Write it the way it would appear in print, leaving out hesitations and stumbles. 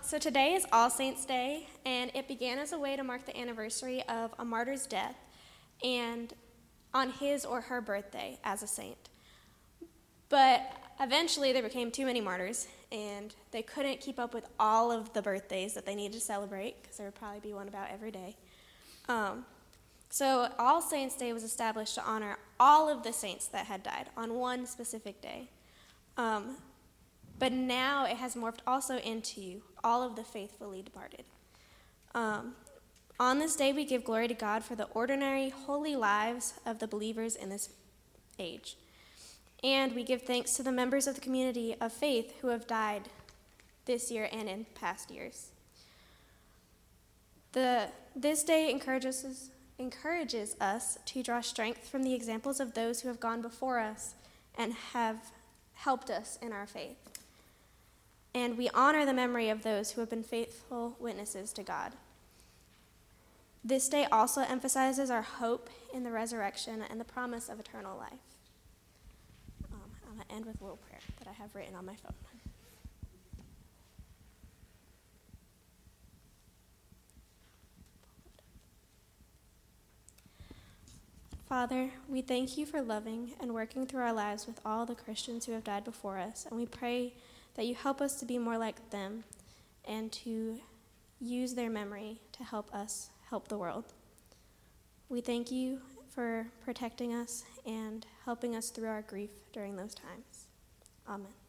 So today is All Saints' Day, and it began as a way to mark the anniversary of a martyr's death and on his or her birthday as a saint. But eventually there became too many martyrs, and they couldn't keep up with all of the birthdays that they needed to celebrate, because there would probably be one about every day. So All Saints' Day was established to honor all of the saints that had died on one specific day. But now it has morphed also into all of the faithfully departed. On this day, we give glory to God for the ordinary, holy lives of the believers in this age. And we give thanks to the members of the community of faith who have died this year and in past years. This day encourages us to draw strength from the examples of those who have gone before us and have helped us in our faith. And we honor the memory of those who have been faithful witnesses to God. This day also emphasizes our hope in the resurrection and the promise of eternal life. I'm going to end with a little prayer that I have written on my phone. Father, we thank you for loving and working through our lives with all the Christians who have died before us, and we pray that you help us to be more like them and to use their memory to help us help the world. We thank you for protecting us and helping us through our grief during those times. Amen.